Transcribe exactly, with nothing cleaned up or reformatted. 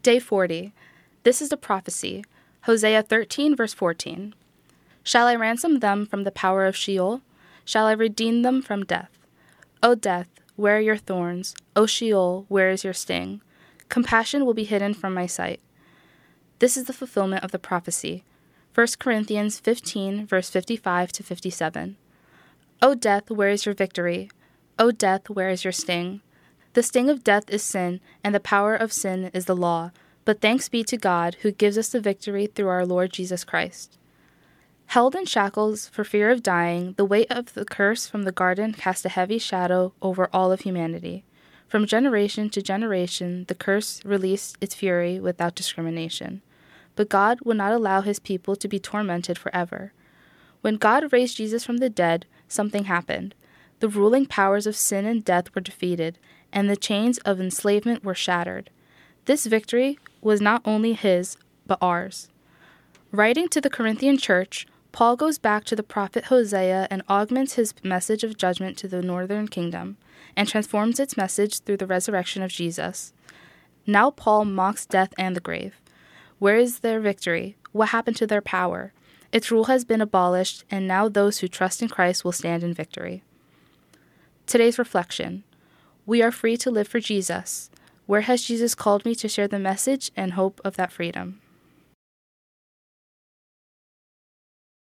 Day forty. This is the prophecy. Hosea thirteen, verse fourteen. Shall I ransom them from the power of Sheol? Shall I redeem them from death? O death, where are your thorns? O Sheol, where is your sting? Compassion will be hidden from my sight. This is the fulfillment of the prophecy. First Corinthians fifteen, verse fifty-five to fifty-seven. O death, where is your victory? O death, where is your sting? The sting of death is sin, and the power of sin is the law. But thanks be to God, who gives us the victory through our Lord Jesus Christ. Held in shackles for fear of dying, the weight of the curse from the garden cast a heavy shadow over all of humanity. From generation to generation, the curse released its fury without discrimination. But God would not allow his people to be tormented forever. When God raised Jesus from the dead, something happened. The ruling powers of sin and death were defeated, and the chains of enslavement were shattered. This victory was not only his, but ours. Writing to the Corinthian church, Paul goes back to the prophet Hosea and augments his message of judgment to the northern kingdom, and transforms its message through the resurrection of Jesus. Now Paul mocks death and the grave. Where is their victory? What happened to their power? Its rule has been abolished, and now those who trust in Christ will stand in victory. Today's reflection. We are free to live for Jesus. Where has Jesus called me to share the message and hope of that freedom?